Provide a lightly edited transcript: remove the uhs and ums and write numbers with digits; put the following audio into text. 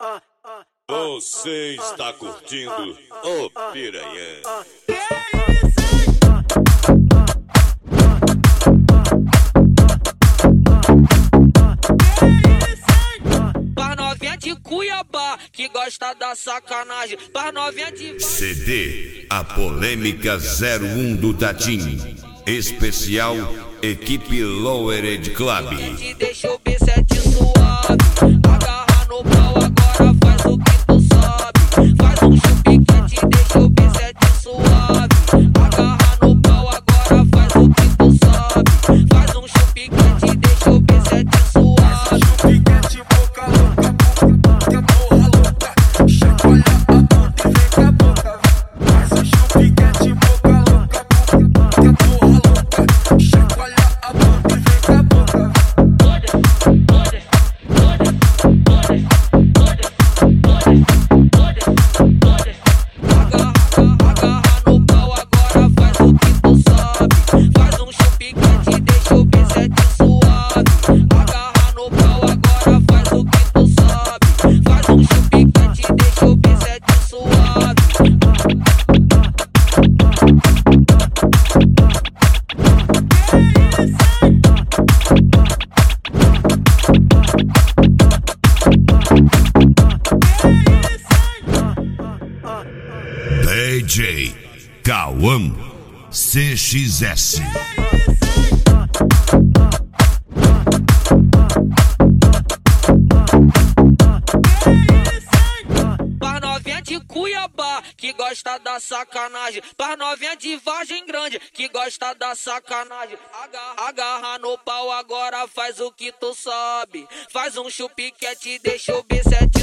Você está curtindo o Piranhão. Pra novinha de Cuiabá que gosta da sacanagem, pra novinha de CD A Polêmica 01 do Tatim. Especial Equipe Lowered Club. te deixou B7 suave, agarra no pau, agora faz o que tu sabe. Faz um chupique que te deixou B7 suave, agarra no pau, agora faz o que tu sabe. Faz um chupique que te deixou B7 suave. Piquete, boca louca, que a porra louca. Chacoalha a bunda e vem com a boca. Faz um chupiquete, boca louca, que a porra louca. Chacoalha a bunda e vem com a boca. Agarra no pau, agora faz o que tu sabe. Faz um chupique que te deixou B7 suave. Agarra no pau, agora faz o que tu sabe. Faz um chupique que te deixou B7 suave. DJ Cauã CXS. Pra novinha de Cuiabá que gosta da sacanagem, pra novinha de Vargem Grande que gosta da sacanagem. Agarra no pau, agora faz o que tu sabe. Faz um chupique que te deixou B7